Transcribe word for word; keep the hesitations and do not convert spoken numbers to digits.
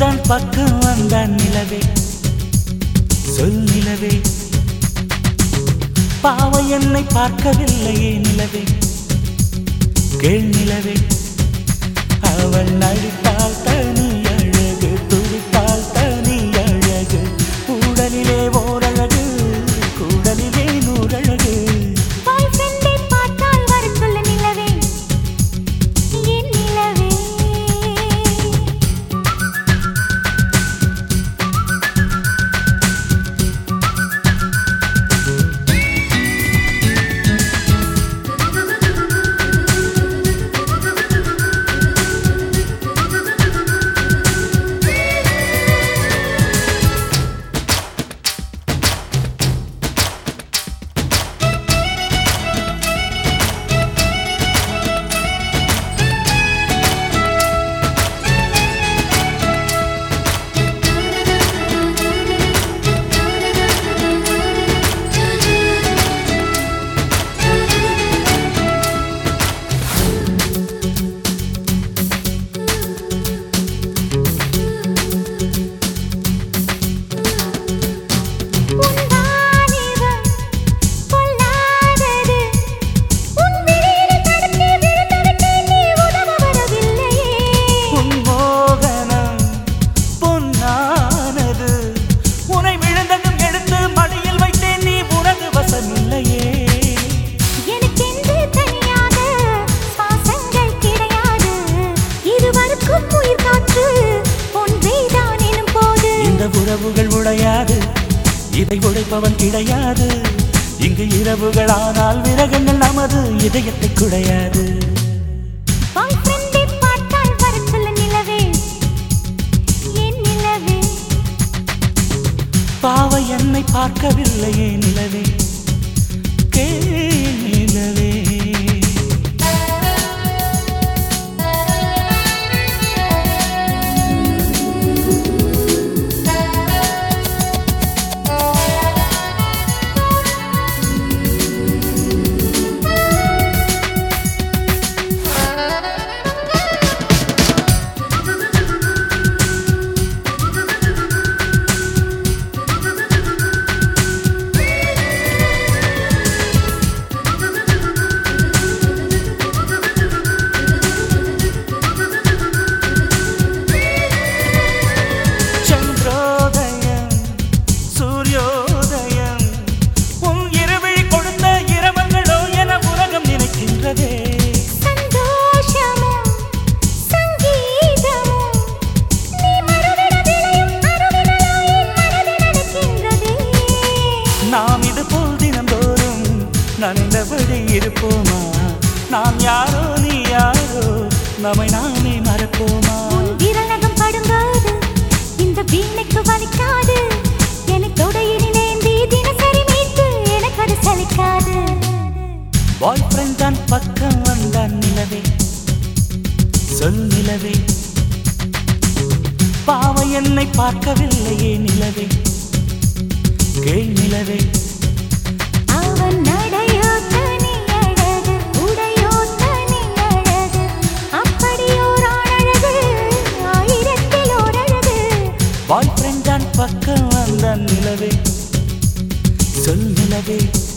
தான் பக்கம் வந்தான் நிலவே சொல் நிலவே பாவை என்னை பார்க்கவில்லையே நிலவே கேள் நிலவே அவள் நடித்தால் தனி அழகு துடித்தால் தனி அழகு கூடலிலே ஓரழகு கூடலிலே நூறழகு உறவுகள் உடையாது இதை உடைப்பவன் கிடையாது இங்கு இரவுகளானால் விரகங்கள் நமது இதயத்தை குடையாது பாவை என்னை பார்க்கவில்லையே நிலவே கேள் நிலவே நாம் இது போல் தினந்தோறும் நனைந்தபடி இருப்போமா நாம் யாரோ நீ யாரோ நம்மை நாமே மறப்போமா விரலகம் படும்போது இந்த வீணைக்கு வலிக்காது எனக்கு தொடையிலேந்தி தினசரி மீட்டு எனக்கு அது சலிக்காது பாய் ஃப்ரெண்ட் தான் பக்கம் வந்தான் நிலவே சொல் நிலவே பாவை என்னை பார்க்கவில்லையே நிலவே கேள் நிலவே அவன் நடையோ தனி அழகு உடையோ தனி அழகு அப்படியோர் அழகு ஆயிரத்தில் ஓர் அழகு பாய் ஃப்ரெண்ட் தான் பக்கம் வந்தான் நிலவே சொல் நிலவே